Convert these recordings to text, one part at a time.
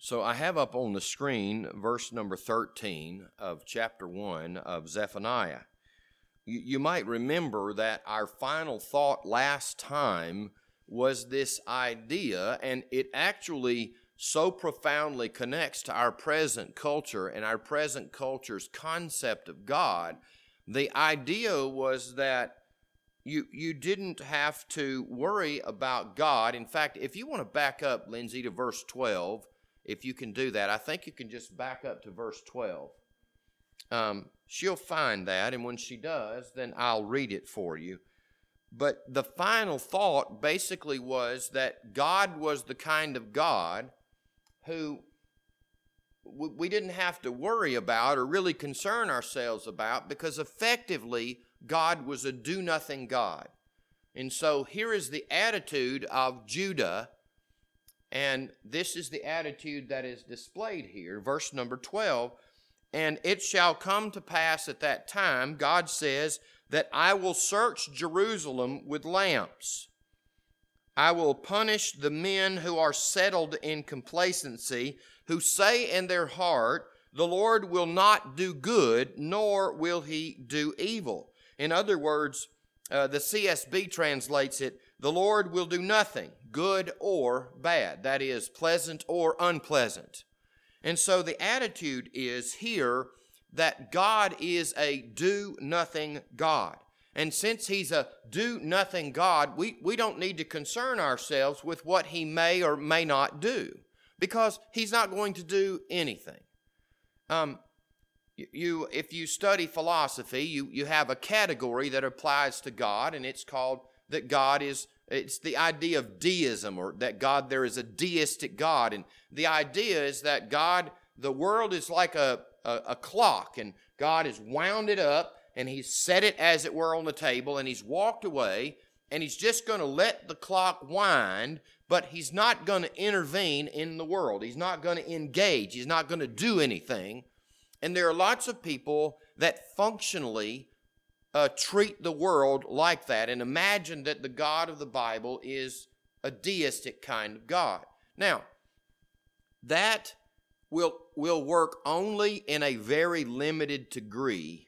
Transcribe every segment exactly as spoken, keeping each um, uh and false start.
So I have up on the screen verse number thirteen of chapter one of Zephaniah. You, you might remember that our final thought last time was this idea, and it actually so profoundly connects to our present culture and our present culture's concept of God. The idea was that you you didn't have to worry about God. In fact, if you want to back up, Lindsay, to verse twelve, if you can do that, I think you can just back up to verse twelve. Um, she'll find that, and when she does, then I'll read it for you. But the final thought basically was that God was the kind of God who we didn't have to worry about or really concern ourselves about, because effectively God was a do-nothing God. And so here is the attitude of Judah, and this is the attitude that is displayed here. Verse number twelve, and it shall come to pass at that time, God says, that I will search Jerusalem with lamps. I will punish the men who are settled in complacency, who say in their heart, the Lord will not do good, nor will he do evil. In other words, uh, the C S B translates it, the Lord will do nothing, good or bad. That is, pleasant or unpleasant. And so the attitude is here that God is a do-nothing God. And since he's a do-nothing God, we, we don't need to concern ourselves with what he may or may not do, because he's not going to do anything. Um, you, if you study philosophy, you, you have a category that applies to God, and it's called that God is, it's the idea of deism, or that God, there is a deistic God. And the idea is that God, the world is like a, a, a clock, and God has wound it up, and he's set it, as it were, on the table, and he's walked away, and he's just going to let the clock wind, but he's not going to intervene in the world. He's not going to engage. He's not going to do anything. And there are lots of people that functionally uh, treat the world like that and imagine that the God of the Bible is a deistic kind of God. Now, that will, will work only in a very limited degree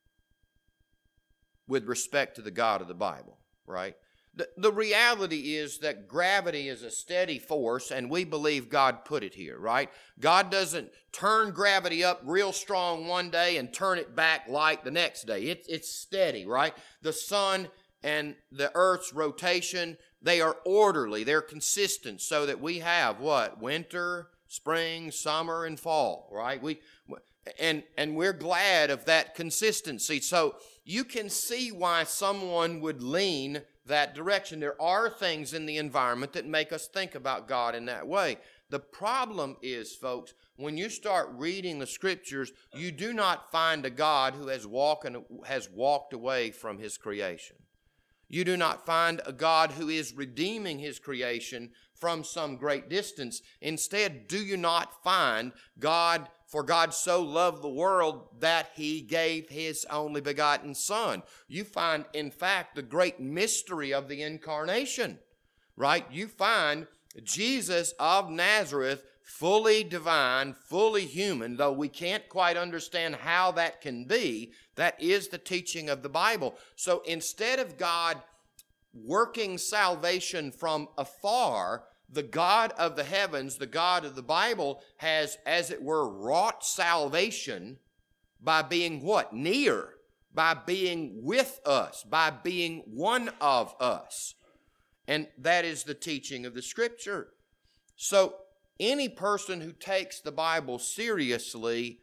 with respect to the God of the Bible, right? The, the reality is that gravity is a steady force, and we believe God put it here, right? God doesn't turn gravity up real strong one day and turn it back light the next day. It, it's steady, right? The sun and the earth's rotation, they are orderly, they're consistent, so that we have what? Winter, spring, summer, and fall, right? We and and we're glad of that consistency. So you can see why someone would lean that direction. There are things in the environment that make us think about God in that way. The problem is, folks, when you start reading the scriptures, you do not find a God who has walked, has walked away from his creation. You do not find a God who is redeeming his creation from some great distance. Instead, do you not find God, for God so loved the world that he gave his only begotten Son? You find, in fact, the great mystery of the incarnation, right? You find Jesus of Nazareth, fully divine, fully human, though we can't quite understand how that can be. That is the teaching of the Bible. So instead of God working salvation from afar, the God of the heavens, the God of the Bible, has, as it were, wrought salvation by being what? Near, by being with us, by being one of us. And that is the teaching of the Scripture. So any person who takes the Bible seriously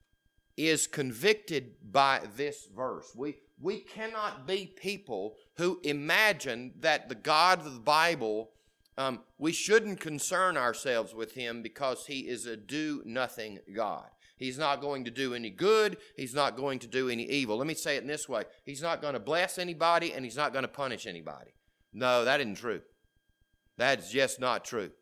is convicted by this verse. We, we cannot be people who imagine that the God of the Bible, um, we shouldn't concern ourselves with him because he is a do-nothing God. He's not going to do any good. He's not going to do any evil. Let me say it in this way. He's not going to bless anybody, and he's not going to punish anybody. No, that isn't true. That's just not true.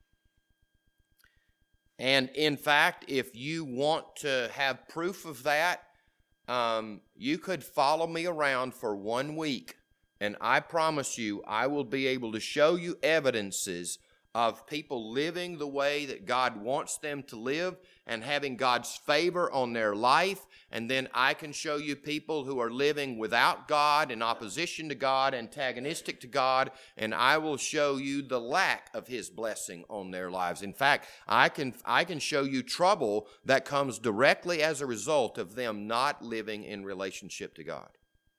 And in fact, if you want to have proof of that, um, you could follow me around for one week, and I promise you I will be able to show you evidences of people living the way that God wants them to live and having God's favor on their life. And then I can show you people who are living without God, in opposition to God, antagonistic to God, and I will show you the lack of His blessing on their lives. In fact, I can, I can show you trouble that comes directly as a result of them not living in relationship to God.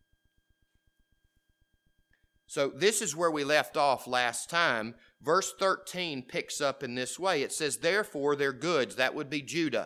So this is where we left off last time. Verse thirteen picks up in this way. It says, therefore their goods, that would be Judah,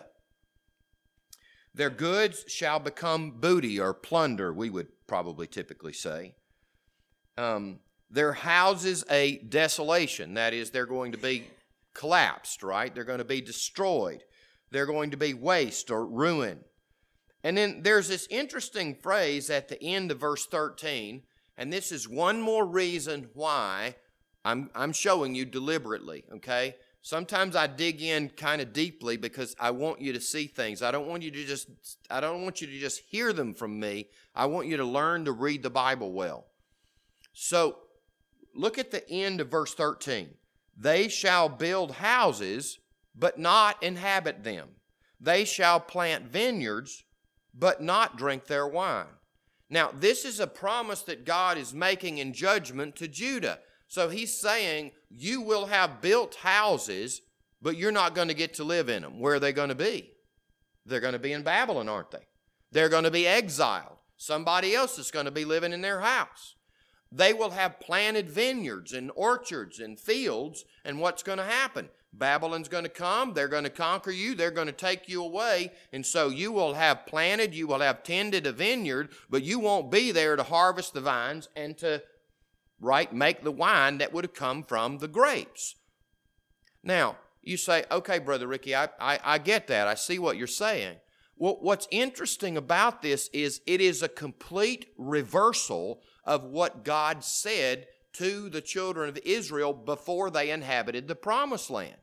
their goods shall become booty or plunder, we would probably typically say. Um, their houses a desolation, that is, they're going to be collapsed, right? They're going to be destroyed. They're going to be waste or ruin. And then there's this interesting phrase at the end of verse thirteen, and this is one more reason why I'm, I'm showing you deliberately, okay? Sometimes I dig in kind of deeply because I want you to see things. I don't want you to just, I don't want you to just hear them from me. I want you to learn to read the Bible well. So look at the end of verse thirteen. They shall build houses, but not inhabit them. They shall plant vineyards, but not drink their wine. Now, this is a promise that God is making in judgment to Judah. So he's saying, you will have built houses, but you're not going to get to live in them. Where are they going to be? They're going to be in Babylon, aren't they? They're going to be exiled. Somebody else is going to be living in their house. They will have planted vineyards and orchards and fields, and what's going to happen? Babylon's going to come, they're going to conquer you, they're going to take you away, and so you will have planted, you will have tended a vineyard, but you won't be there to harvest the vines and to, right, make the wine that would have come from the grapes. Now, you say, okay, Brother Ricky, I, I, I get that, I see what you're saying. Well, what's interesting about this is it is a complete reversal of what God said to the children of Israel before they inhabited the promised land.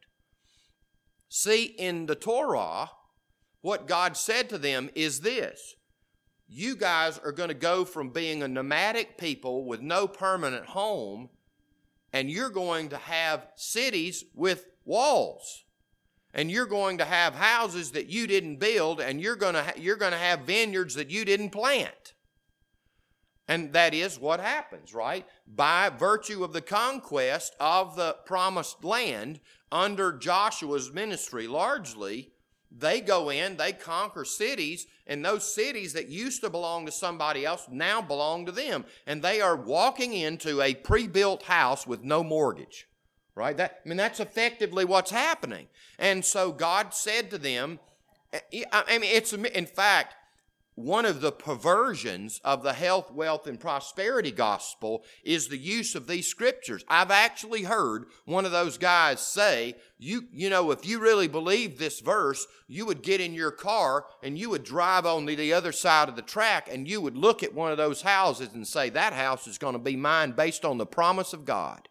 See, in the Torah, what God said to them is this: you guys are going to go from being a nomadic people with no permanent home, and you're going to have cities with walls. And you're going to have houses that you didn't build, and you're going to ha- you're going to have vineyards that you didn't plant. And that is what happens, right? By virtue of the conquest of the promised land under Joshua's ministry, largely, they go in, they conquer cities, and those cities that used to belong to somebody else now belong to them. And they are walking into a pre-built house with no mortgage, right? That, I mean, that's effectively what's happening. And so God said to them, I mean, it's, in fact, one of the perversions of the health, wealth, and prosperity gospel is the use of these scriptures. I've actually heard one of those guys say, you, you know, if you really believed this verse, you would get in your car and you would drive on the other side of the track and you would look at one of those houses and say, that house is going to be mine based on the promise of God.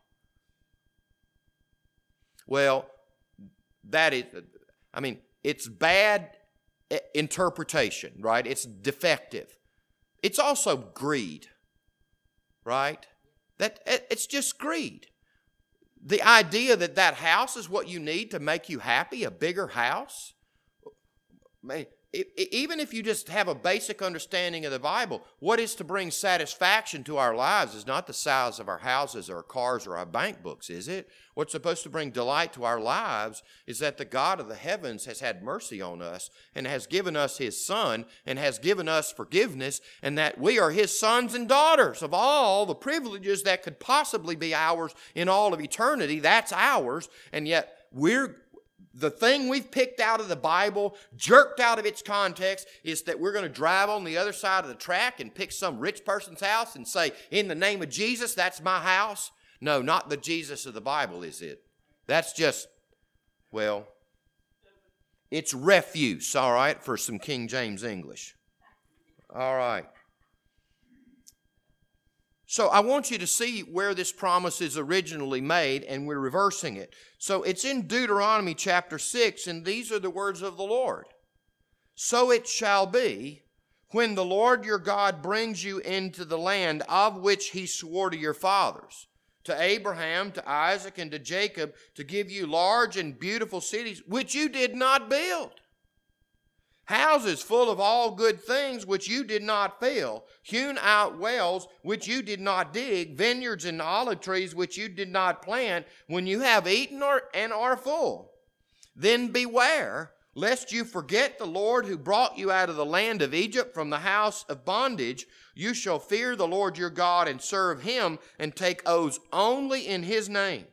Well, that is, I mean, it's bad interpretation, right? It's defective. It's also greed, right? That it's just greed. The idea that that house is what you need to make you happy, a bigger house. Man, it, it, even if you just have a basic understanding of the Bible, what is to bring satisfaction to our lives is not the size of our houses or our cars or our bank books, is it? What's supposed to bring delight to our lives is that the God of the heavens has had mercy on us and has given us His Son and has given us forgiveness, and that we are His sons and daughters. Of all the privileges that could possibly be ours in all of eternity, that's ours, and yet we're the thing we've picked out of the Bible, jerked out of its context, is that we're going to drive on the other side of the track and pick some rich person's house and say, in the name of Jesus, that's my house. No, not the Jesus of the Bible, is it? That's just, well, it's refuse, all right, for some King James English. All right. So I want you to see where this promise is originally made, and we're reversing it. So it's in Deuteronomy chapter six, and these are the words of the Lord. So it shall be, when the Lord your God brings you into the land of which He swore to your fathers. to Abraham, to Isaac, and to Jacob, to give you large and beautiful cities, which you did not build. Houses full of all good things, which you did not fill. Hewn out wells, which you did not dig. Vineyards and olive trees, which you did not plant. When you have eaten or, and are full, then beware, lest you forget the Lord who brought you out of the land of Egypt from the house of bondage. You shall fear the Lord your God and serve him and take oaths only in his name.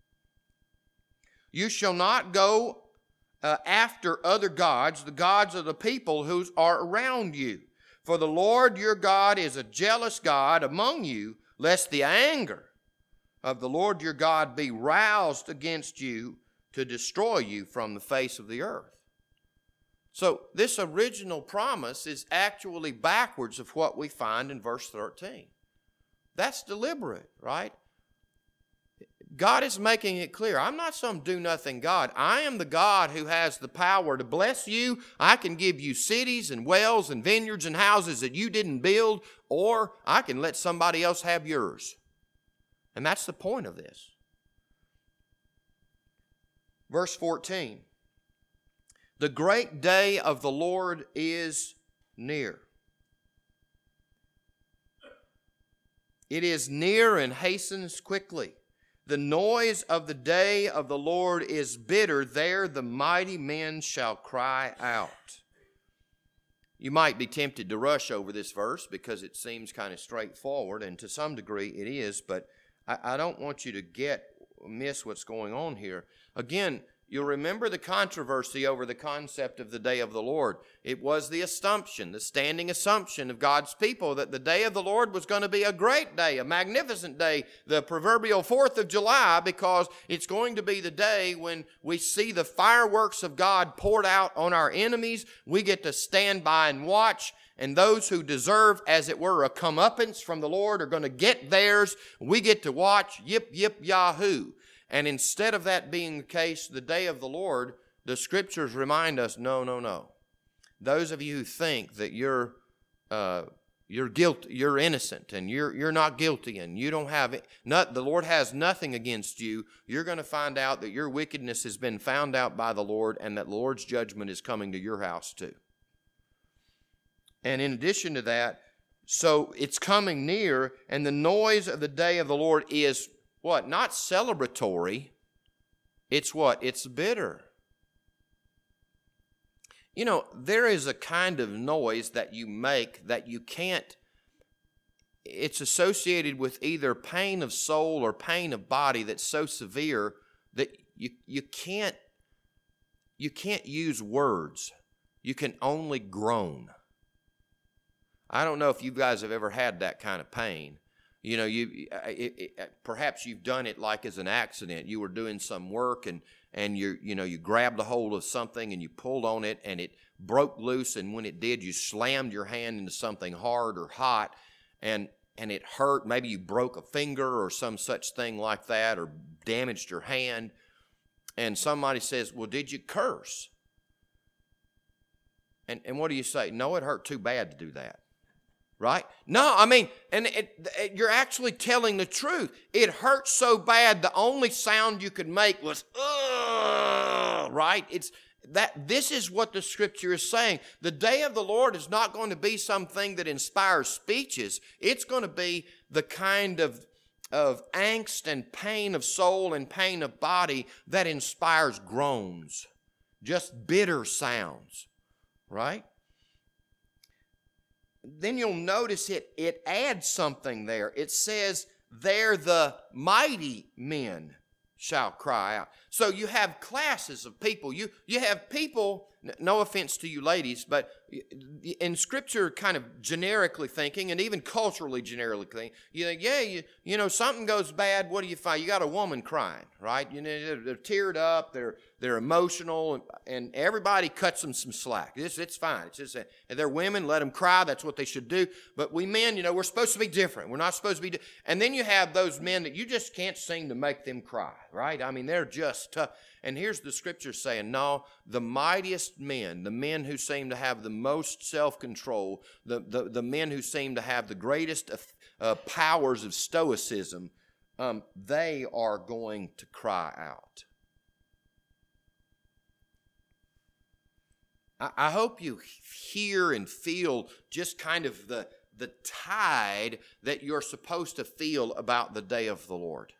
You shall not go uh, after other gods, the gods of the people who are around you. For the Lord your God is a jealous God among you, lest the anger of the Lord your God be roused against you to destroy you from the face of the earth. So this original promise is actually backwards of what we find in verse thirteen. That's deliberate, right? God is making it clear. I'm not some do-nothing God. I am the God who has the power to bless you. I can give you cities and wells and vineyards and houses that you didn't build, or I can let somebody else have yours. And that's the point of this. Verse fourteen. The great day of the Lord is near. It is near and hastens quickly. The noise of the day of the Lord is bitter. There the mighty men shall cry out. You might be tempted to rush over this verse because it seems kind of straightforward, and to some degree it is, but I, I don't want you to get miss what's going on here. Again, you'll remember the controversy over the concept of the day of the Lord. It was the assumption, the standing assumption of God's people that the day of the Lord was going to be a great day, a magnificent day, the proverbial fourth of July, because it's going to be the day when we see the fireworks of God poured out on our enemies. We get to stand by and watch, and those who deserve, as it were, a comeuppance from the Lord are going to get theirs. We get to watch, yip, yip, yahoo. And instead of that being the case, the day of the Lord, the Scriptures remind us, no, no, no. Those of you who think that you're uh, you're guilty, you're innocent, and you're you're not guilty, and you don't have it, not, the Lord has nothing against you, you're going to find out that your wickedness has been found out by the Lord, and that the Lord's judgment is coming to your house too. And in addition to that, so it's coming near, and the noise of the day of the Lord is what? Not celebratory. It's what? It's bitter. You know, there is a kind of noise that you make that you can't, it's associated with either pain of soul or pain of body that's so severe that you, you can't, you can't use words. You can only groan. I don't know if you guys have ever had that kind of pain. You know, you it, it, perhaps you've done it like as an accident. You were doing some work and and you you know you grabbed a hold of something and you pulled on it and it broke loose, and when it did, you slammed your hand into something hard or hot, and and it hurt. Maybe you broke a finger or some such thing like that, or damaged your hand. And somebody says, "Well, did you curse?" And and what do you say? No, it hurt too bad to do that. Right? No, I mean, and it, it, you're actually telling the truth. It hurt so bad, the only sound you could make was, ugh, right? It's that. This is what the Scripture is saying. The day of the Lord is not going to be something that inspires speeches. It's going to be the kind of, of angst and pain of soul and pain of body that inspires groans, just bitter sounds, right? Then you'll notice it, it adds something there. It says, there the mighty men shall cry out. So you have classes of people. You, you have people, no offense to you ladies, but in Scripture kind of generically thinking, and even culturally generically thinking, you think, yeah, you, you know, something goes bad, what do you find? You got a woman crying, right? You know, they're, they're teared up, they're they're emotional, and, and everybody cuts them some slack. It's, it's fine. It's just, and they're women, let them cry, that's what they should do. But we men, you know, we're supposed to be different. We're not supposed to be, di- and then you have those men that you just can't seem to make them cry, right? I mean, they're just tough. And here's the Scripture saying, no, the mightiest men, the men who seem to have the most self-control, the, the, the men who seem to have the greatest uh, powers of stoicism, um, they are going to cry out. I, I hope you hear and feel just kind of the, the tide that you're supposed to feel about the day of the Lord.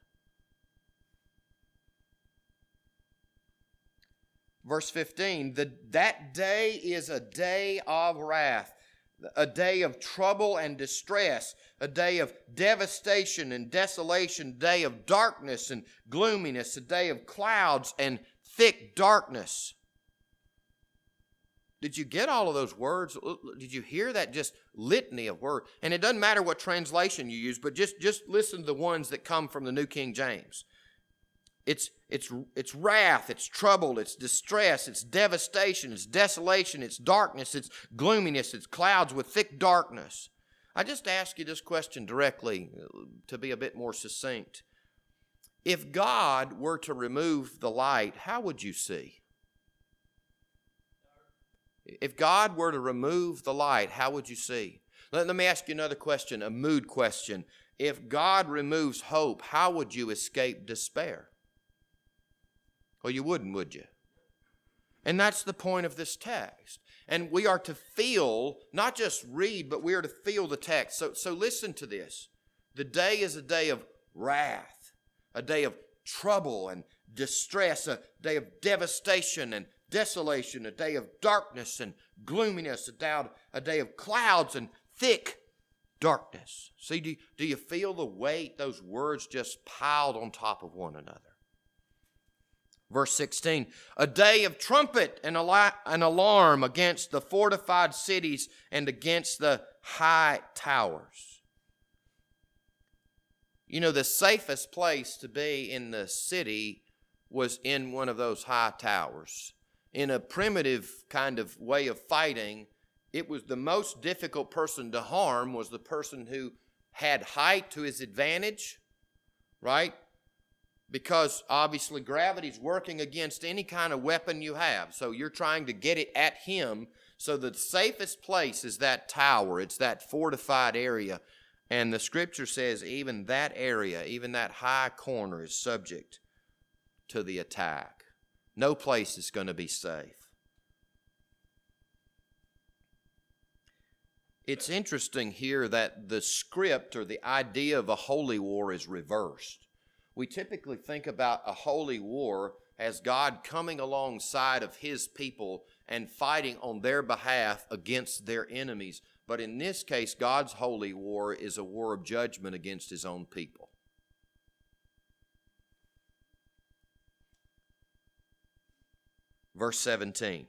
Verse fifteen, the, that day is a day of wrath, a day of trouble and distress, a day of devastation and desolation, a day of darkness and gloominess, a day of clouds and thick darkness. Did you get all of those words? Did you hear that just litany of words? And it doesn't matter what translation you use, but just, just listen to the ones that come from the New King James. It's, it's, it's wrath, it's trouble, it's distress, it's devastation, it's desolation, it's darkness, it's gloominess, it's clouds with thick darkness. I just ask you this question directly to be a bit more succinct. If God were to remove the light, how would you see? If God were to remove the light, how would you see? Let, let me ask you another question, a mood question. If God removes hope, how would you escape despair? Well, you wouldn't, would you? And that's the point of this text. And we are to feel, not just read, but we are to feel the text. So, so listen to this. The day is a day of wrath, a day of trouble and distress, a day of devastation and desolation, a day of darkness and gloominess, a day, a day of clouds and thick darkness. See, do, do you feel the weight, those words just piled on top of one another? Verse sixteen, a day of trumpet and an alarm against the fortified cities and against the high towers. You know, the safest place to be in the city was in one of those high towers. In a primitive kind of way of fighting, it was the most difficult person to harm was the person who had height to his advantage, right? Because obviously gravity's working against any kind of weapon you have. So you're trying to get it at him. So the safest place is that tower. It's that fortified area. And the scripture says even that area, even that high corner is subject to the attack. No place is going to be safe. It's interesting here that the script or the idea of a holy war is reversed. We typically think about a holy war as God coming alongside of his people and fighting on their behalf against their enemies. But in this case, God's holy war is a war of judgment against his own people. Verse seventeen.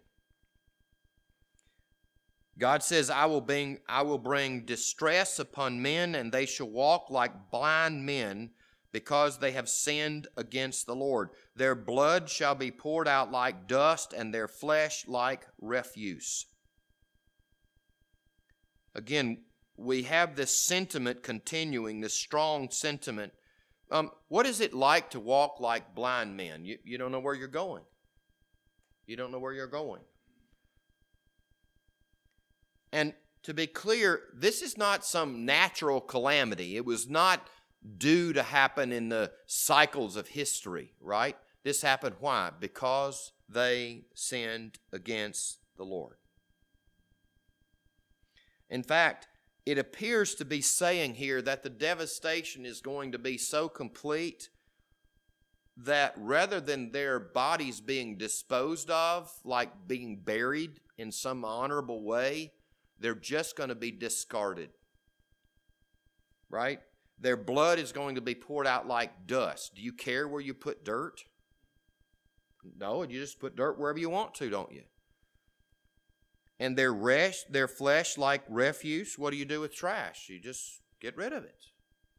God says, I will bring, I will bring distress upon men, and they shall walk like blind men, because they have sinned against the Lord. Their blood shall be poured out like dust, and their flesh like refuse. Again, we have this sentiment continuing, this strong sentiment. Um, what is it like to walk like blind men? You, you don't know where you're going. You don't know where you're going. And to be clear, this is not some natural calamity. It was not due to happen in the cycles of history, right? This happened why? Because they sinned against the Lord. In fact, it appears to be saying here that the devastation is going to be so complete that rather than their bodies being disposed of, like being buried in some honorable way, they're just going to be discarded, right? Their blood is going to be poured out like dust. Do you care where you put dirt? No, you just put dirt wherever you want to, don't you? And their rest, their flesh like refuse, what do you do with trash? You just get rid of it.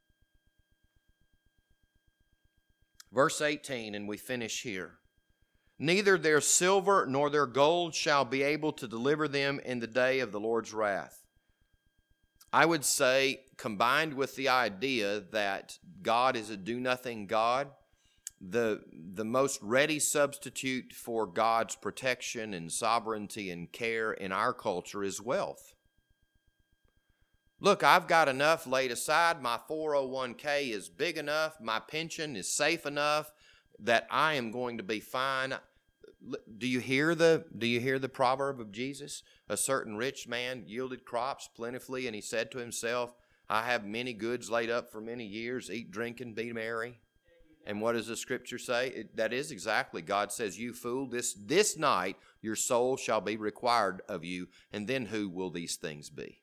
Verse eighteen, and we finish here. Neither their silver nor their gold shall be able to deliver them in the day of the Lord's wrath. I would say, combined with the idea that God is a do-nothing God, the, the most ready substitute for God's protection and sovereignty and care in our culture is wealth. Look, I've got enough laid aside. My four oh one k is big enough. My pension is safe enough that I am going to be fine. Do you hear the, do you hear the proverb of Jesus? A certain rich man yielded crops plentifully, and he said to himself, I have many goods laid up for many years. Eat, drink, and be merry. And what does the scripture say? It, that is exactly. God says, you fool, this, this night your soul shall be required of you. And then who will these things be?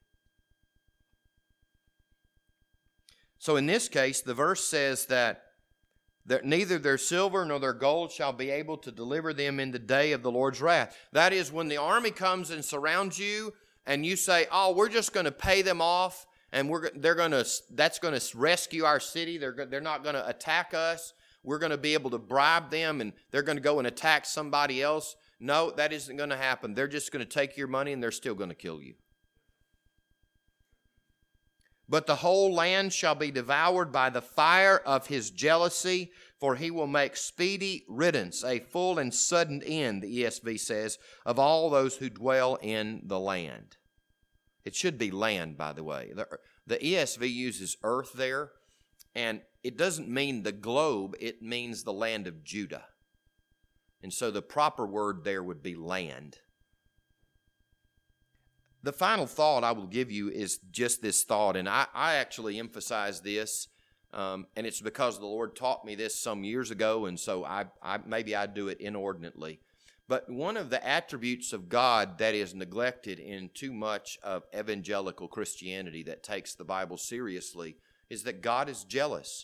So in this case, the verse says that that neither their silver nor their gold shall be able to deliver them in the day of the Lord's wrath. That is, when the army comes and surrounds you and you say, oh, we're just going to pay them off and we're they're going to that's going to rescue our city. They're they're not going to attack us. We're going to be able to bribe them and they're going to go and attack somebody else. No, that isn't going to happen. They're just going to take your money and they're still going to kill you. But the whole land shall be devoured by the fire of his jealousy, for he will make speedy riddance, a full and sudden end, the E S V says, of all those who dwell in the land. It should be land, by the way. The, the E S V uses earth there, and it doesn't mean the globe, it means the land of Judah. And so the proper word there would be land. The final thought I will give you is just this thought, and I, I actually emphasize this, um, and it's because the Lord taught me this some years ago, and so I, I maybe I do it inordinately. But one of the attributes of God that is neglected in too much of evangelical Christianity that takes the Bible seriously is that God is jealous.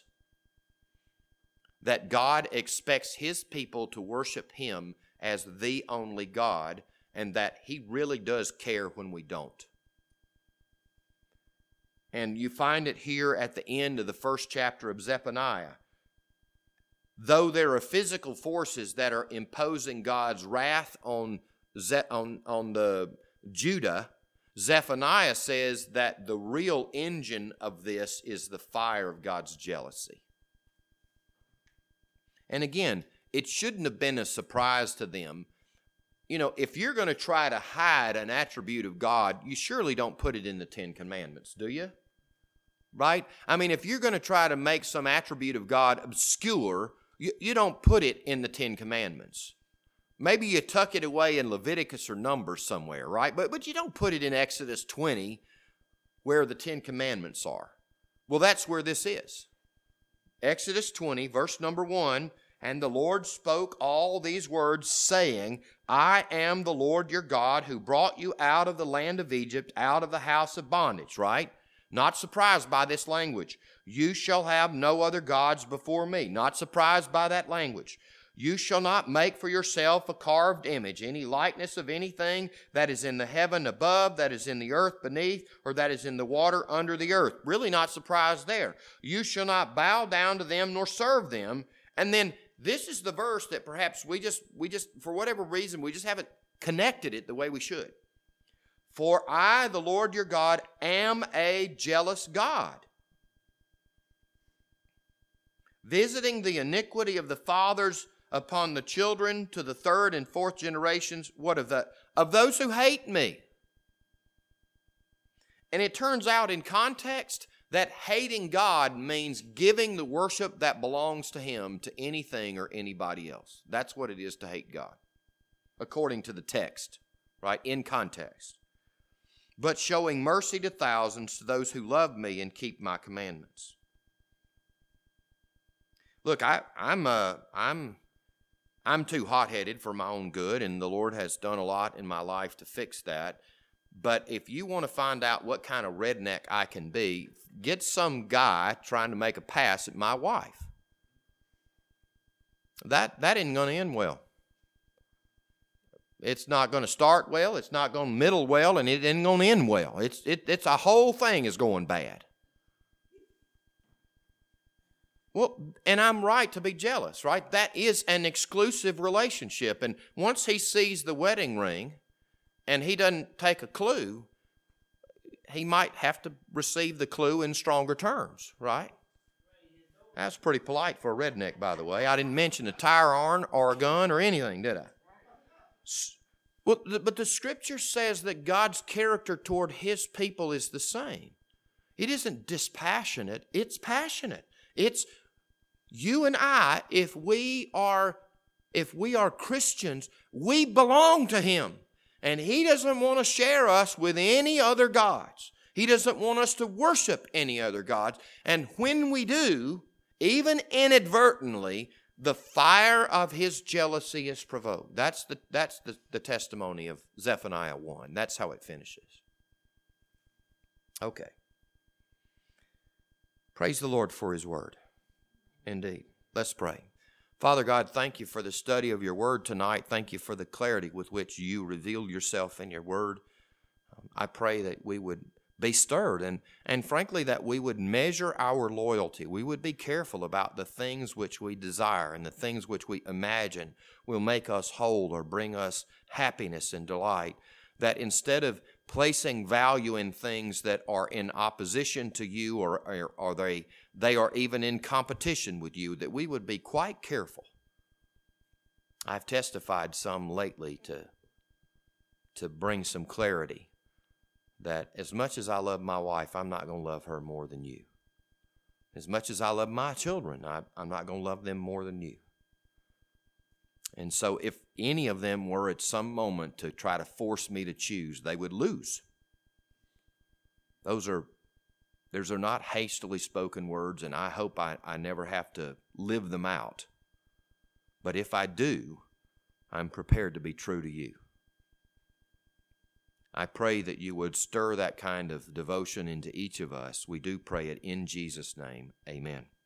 That God expects His people to worship Him as the only God, and that He really does care when we don't. And you find it here at the end of the first chapter of Zephaniah. Though there are physical forces that are imposing God's wrath on, Ze- on, on the Judah, Zephaniah says that the real engine of this is the fire of God's jealousy. And again, it shouldn't have been a surprise to them. You know, if you're going to try to hide an attribute of God, you surely don't put it in the Ten Commandments, do you? Right? I mean, if you're going to try to make some attribute of God obscure, you, you don't put it in the Ten Commandments. Maybe you tuck it away in Leviticus or Numbers somewhere, right? But, but you don't put it in Exodus twenty where the Ten Commandments are. Well, that's where this is. Exodus twenty, verse number one, and the Lord spoke all these words, saying, I am the Lord your God who brought you out of the land of Egypt, out of the house of bondage, right? Not surprised by this language. You shall have no other gods before me. Not surprised by that language. You shall not make for yourself a carved image, any likeness of anything that is in the heaven above, that is in the earth beneath, or that is in the water under the earth. Really not surprised there. You shall not bow down to them nor serve them. And then this is the verse that perhaps we just, we just, for whatever reason, we just haven't connected it the way we should. For I, the Lord your God, am a jealous God, visiting the iniquity of the fathers upon the children to the third and fourth generations, what of that? Of those who hate me. And it turns out in context that hating God means giving the worship that belongs to Him to anything or anybody else. That's what it is to hate God, according to the text, right? In context. But showing mercy to thousands, to those who love me and keep my commandments. Look, I, I'm uh, I'm I'm too hot-headed for my own good, and the Lord has done a lot in my life to fix that. But if you want to find out what kind of redneck I can be, get some guy trying to make a pass at my wife. That that isn't going to end well. It's not going to start well, it's not going to middle well, and it isn't going to end well. It's it it's a whole thing is going bad. Well, and I'm right to be jealous, right? That is an exclusive relationship. And once he sees the wedding ring and he doesn't take a clue, he might have to receive the clue in stronger terms, right? That's pretty polite for a redneck, by the way. I didn't mention a tire iron or a gun or anything, did I? Well, but the Scripture says that God's character toward His people is the same. It isn't dispassionate, it's passionate. It's you and I, if we are if we are Christians, we belong to Him. And He doesn't want to share us with any other gods. He doesn't want us to worship any other gods. And when we do, even inadvertently, the fire of His jealousy is provoked. That's the, that's the, the testimony of Zephaniah one. That's how it finishes. Okay. Praise the Lord for His word. Indeed. Let's pray. Father God, thank You for the study of Your word tonight. Thank You for the clarity with which You reveal Yourself in Your word. I pray that we would be stirred and, and frankly, that we would measure our loyalty. We would be careful about the things which we desire and the things which we imagine will make us whole or bring us happiness and delight. That instead of placing value in things that are in opposition to You or, or, or they, they are even in competition with You, that we would be quite careful. I've testified some lately to, to bring some clarity that as much as I love my wife, I'm not going to love her more than You. As much as I love my children, I, I'm not going to love them more than You. And so if any of them were at some moment to try to force me to choose, they would lose. Those are, those are not hastily spoken words, and I hope I, I never have to live them out. But if I do, I'm prepared to be true to You. I pray that You would stir that kind of devotion into each of us. We do pray it in Jesus' name. Amen.